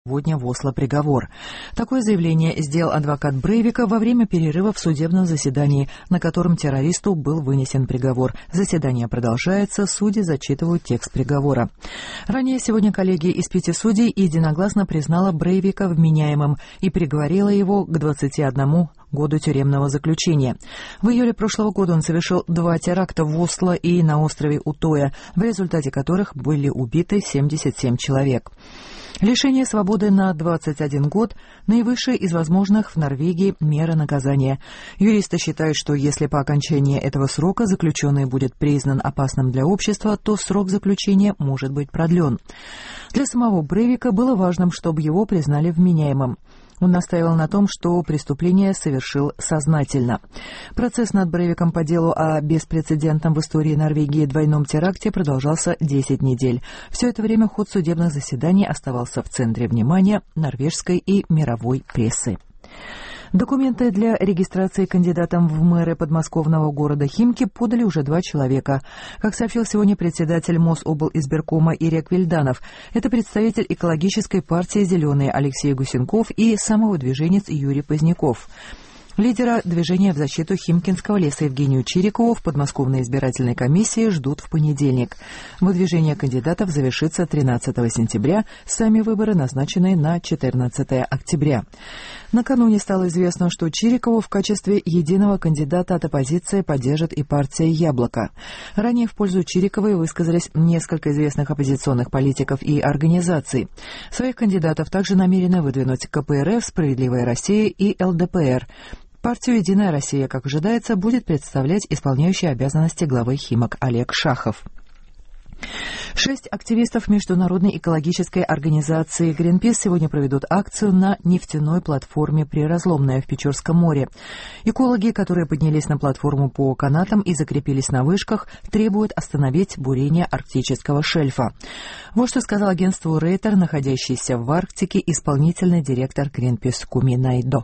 сегодня в Осло приговор. Такое заявление сделал адвокат Брейвика во время перерыва в судебном заседании, на котором террористу был вынесен приговор. Заседание продолжается, судьи зачитывают текст приговора. Ранее сегодня коллегия из 5 судей единогласно признала Брейвика вменяемым и приговорила его к 21 году тюремного заключения. В июле прошлого года он совершил 2 теракта в Осло и на острове Утоя, в результате которых были убиты 77 человек. Лишение свободы на 21 год – наивысшая из возможных в Норвегии мера наказания. Юристы считают, что если по окончании этого срока заключенный будет признан опасным для общества, то срок заключения может быть продлен. Для самого Брейвика было важным, чтобы его признали вменяемым. Он настаивал на том, что преступление совершил сознательно. Процесс над Брейвиком по делу о беспрецедентном в истории Норвегии двойном теракте продолжался 10 недель. Все это время ход судебных заседаний оставался в центре внимания норвежской и мировой прессы. Документы для регистрации кандидатом в мэры подмосковного города Химки подали уже 2 человека. Как сообщил сегодня председатель Мособлизбиркома Ирек Вильданов, это представитель экологической партии «Зеленые» Алексей Гусенков и самовыдвиженец Юрий Поздняков. Лидера движения в защиту Химкинского леса Евгению Чирикову в подмосковной избирательной комиссии ждут в понедельник. Выдвижение кандидатов завершится 13 сентября, сами выборы назначены на 14 октября. Накануне стало известно, что Чирикову в качестве единого кандидата от оппозиции поддержит и партия «Яблоко». Ранее в пользу Чириковой высказались несколько известных оппозиционных политиков и организаций. Своих кандидатов также намерены выдвинуть КПРФ, «Справедливая Россия» и ЛДПР. Партию «Единая Россия», как ожидается, будет представлять исполняющий обязанности главы Химок Олег Шахов. 6 активистов международной экологической организации Greenpeace сегодня проведут акцию на нефтяной платформе «Приразломная» в Печорском море. Экологи, которые поднялись на платформу по канатам и закрепились на вышках, требуют остановить бурение арктического шельфа. Вот что сказал агентству Рейтер, находящийся в Арктике, исполнительный директор Greenpeace Куми Найдо.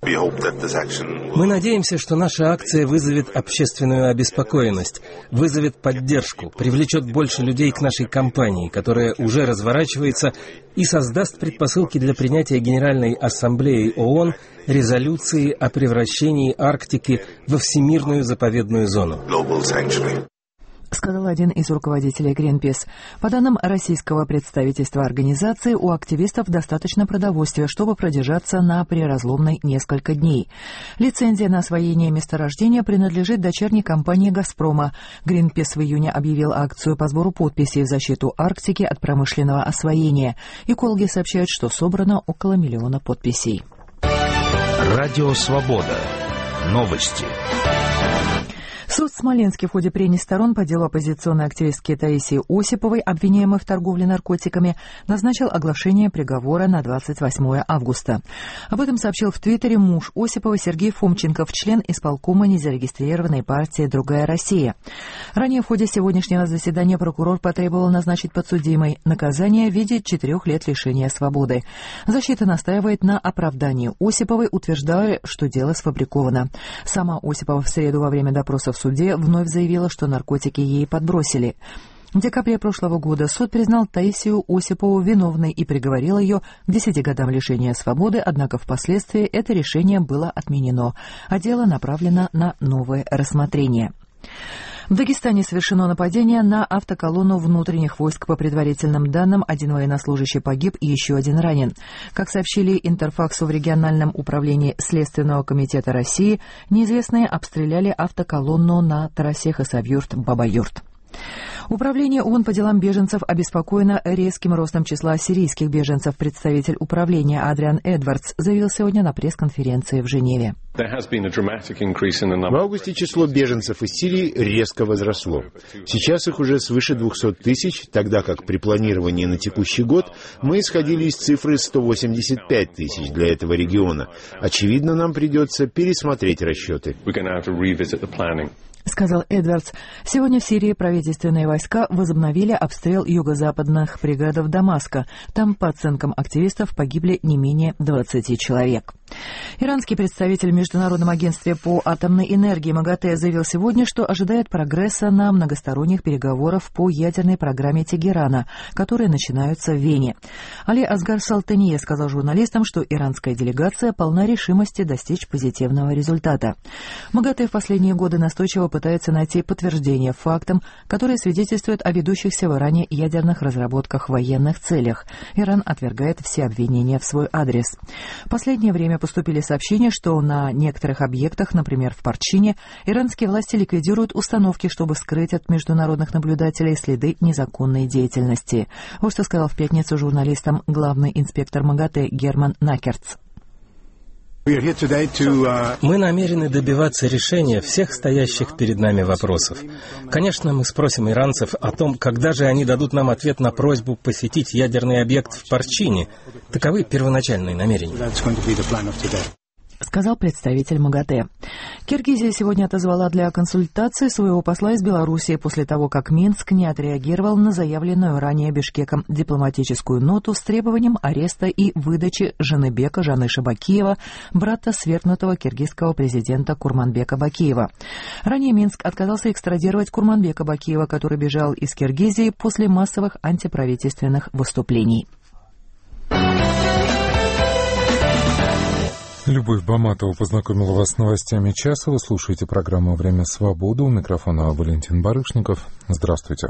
Мы надеемся, что наша акция вызовет общественную обеспокоенность, вызовет поддержку, привлечет больше людей к нашей кампании, которая уже разворачивается, и создаст предпосылки для принятия Генеральной Ассамблеей ООН резолюции о превращении Арктики во всемирную заповедную зону. Сказал один из руководителей Greenpeace. По данным российского представительства организации, у активистов достаточно продовольствия, чтобы продержаться на Приразломной несколько дней. Лицензия на освоение месторождения принадлежит дочерней компании «Газпрома». Greenpeace в июне объявил акцию по сбору подписей в защиту Арктики от промышленного освоения. Экологи сообщают, что собрано около 1 миллиона подписей. Радио «Свобода». Новости. Суд в Смоленске в ходе прений сторон по делу оппозиционной активистки Таисии Осиповой, обвиняемой в торговле наркотиками, назначил оглашение приговора на 28 августа. Об этом сообщил в Твиттере муж Осиповой Сергей Фомченков, член исполкома незарегистрированной партии «Другая Россия». Ранее в ходе сегодняшнего заседания прокурор потребовал назначить подсудимой наказание в виде 4 лет лишения свободы. Защита настаивает на оправдании Осиповой, утверждая, что дело сфабриковано. Сама Осипова в среду во время допроса в суде вновь заявила, что наркотики ей подбросили. В декабре прошлого года суд признал Таисию Осипову виновной и приговорил ее к 10 годам лишения свободы, однако впоследствии это решение было отменено, а дело направлено на новое рассмотрение. В Дагестане совершено нападение на автоколонну внутренних войск. По предварительным данным, 1 военнослужащий погиб и еще 1 ранен. Как сообщили Интерфаксу в региональном управлении Следственного комитета России, неизвестные обстреляли автоколонну на трассе Хасавюрт-Баба-Юрт. Управление ООН по делам беженцев обеспокоено резким ростом числа сирийских беженцев. Представитель управления Адриан Эдвардс заявил сегодня на пресс-конференции в Женеве. В августе число беженцев из Сирии резко возросло. Сейчас их уже свыше 200 тысяч, тогда как при планировании на текущий год мы исходили из цифры 185 тысяч для этого региона. Очевидно, нам придется пересмотреть расчеты. Сказал Эдвардс. Сегодня в Сирии правительственные войска возобновили обстрел юго-западных пригородов Дамаска. Там, по оценкам активистов, погибли не менее 20 человек. Иранский представитель в Международном агентстве по атомной энергии МАГАТЭ заявил сегодня, что ожидает прогресса на многосторонних переговорах по ядерной программе Тегерана, которые начинаются в Вене. Али Асгар Салтанье сказал журналистам, что иранская делегация полна решимости достичь позитивного результата. МАГАТЭ в последние годы настойчиво пытается найти подтверждение фактам, которые свидетельствуют о ведущихся в Иране ядерных разработках в военных целях. Иран отвергает все обвинения в свой адрес. В последнее время поступили сообщения, что на некоторых объектах, например, в Парчине, иранские власти ликвидируют установки, чтобы скрыть от международных наблюдателей следы незаконной деятельности. Вот что сказал в пятницу журналистам главный инспектор МАГАТЭ Герман Накерц. Мы намерены добиваться решения всех стоящих перед нами вопросов. Конечно, мы спросим иранцев о том, когда же они дадут нам ответ на просьбу посетить ядерный объект в Парчине. Таковы первоначальные намерения. Сказал представитель МАГАТЭ. Киргизия сегодня отозвала для консультации своего посла из Белоруссии после того, как Минск не отреагировал на заявленную ранее Бишкеком дипломатическую ноту с требованием ареста и выдачи Жаныбека Жаныша Бакиева, брата свергнутого киргизского президента Курманбека Бакиева. Ранее Минск отказался экстрадировать Курманбека Бакиева, который бежал из Киргизии после массовых антиправительственных выступлений. Любовь Баматова познакомила вас с новостями часа. Вы слушаете программу «Время свободы». У микрофона Валентин Барышников. Здравствуйте.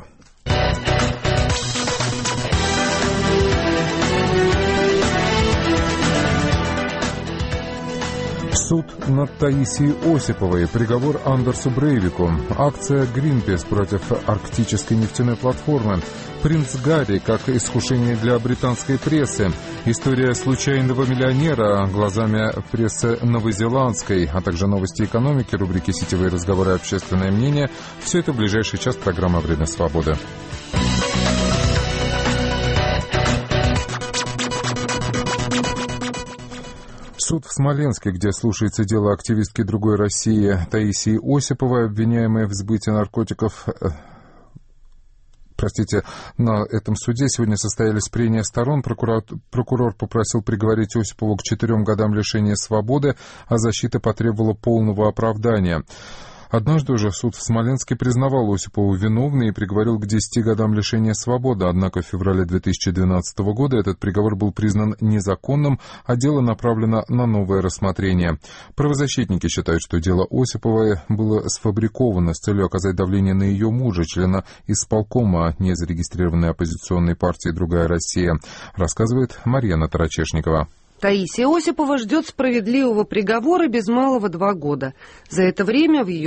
Суд над Таисией Осиповой. Приговор Андерсу Брейвику. Акция «Гринпис» против арктической нефтяной платформы. Принц Гарри как искушение для британской прессы. История случайного миллионера глазами прессы новозеландской, а также новости экономики, рубрики «Сетевые разговоры. Общественное мнение». Все это в ближайший час программы «Время свободы». Суд в Смоленске, где слушается дело активистки «Другой России» Таисии Осиповой, обвиняемой в сбытии наркотиков. На этом суде сегодня состоялись прения сторон. Прокурор попросил приговорить Осипову к 4 годам лишения свободы, а защита потребовала полного оправдания. Однажды уже суд в Смоленске признавал Осипову виновной и приговорил к 10 годам лишения свободы. Однако в феврале 2012 года этот приговор был признан незаконным, а дело направлено на новое рассмотрение. Правозащитники считают, что дело Осиповой было сфабриковано с целью оказать давление на ее мужа, члена исполкома незарегистрированной оппозиционной партии «Другая Россия», рассказывает Марьяна Тарачешникова. Таисия Осипова ждет справедливого приговора без малого 2 года. За это время в ее